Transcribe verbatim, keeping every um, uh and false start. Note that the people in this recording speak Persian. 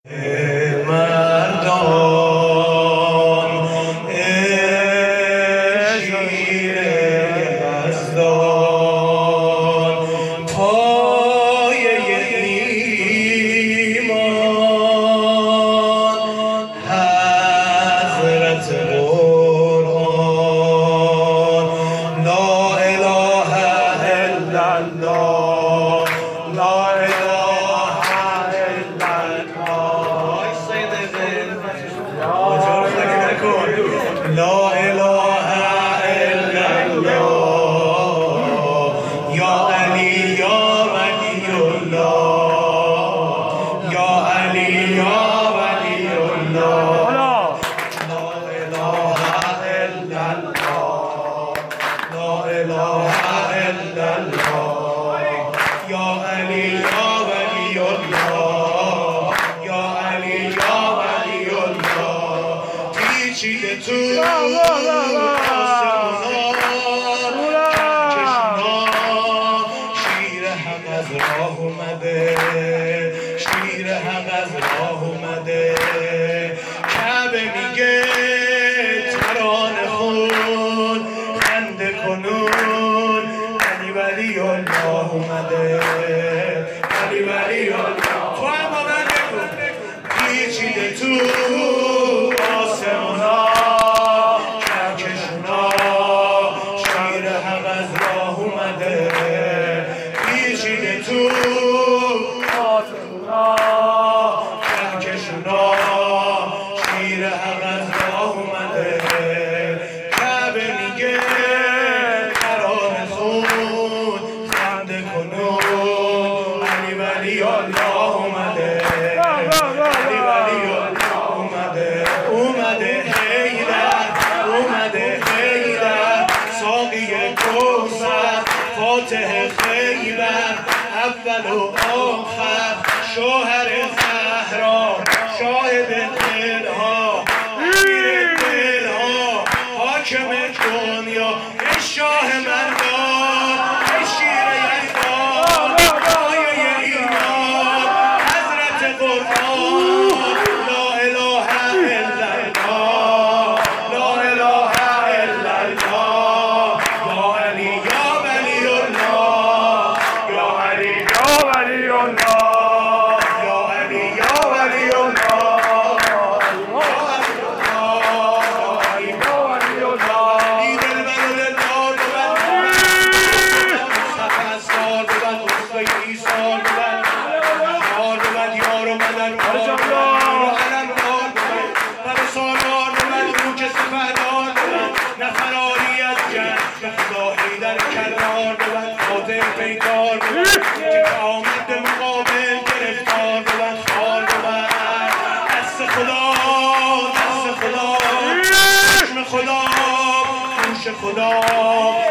لا اله الا الله یا علی یا ولی الله یا علی یا ولی الله لا اله الا الله لا اله الا الله یا علی یا ولی الله یا علی یا ولی الله پیچیده تو راه اومده شیر حق از راه اومده کعبه میگه ترانه خون خنده کنون علی ولی الله اومده علی ولی الله تو هم با من بگو پیچیده تو آسمونا کهکشونا شیر حق از راه اومده پیچیده تو آسمونا کهکشونا شیر حق از راه اومده کعبه میگه ترانه خون خنده کنون علی ولی الله اومده علی ولی الله اومده اومده حیدر اومده حیدر ساقی کوثر فاتح خیبر اول و آخر شوهر زهرا شاهد دلها امیر دلها حاکم دنیا ای شاه مردان ای شیر یزدان پایه ایمان حضرت قرآن لا اله الا الله لا اله الا الله یا علی یا ولی الله یا علی یا ولی الله یا علی یا ولی الله پیکار بود که آمد به مقابل گرفتار بود خال بود دست خدا دست خدا چشم خدا گوش خدا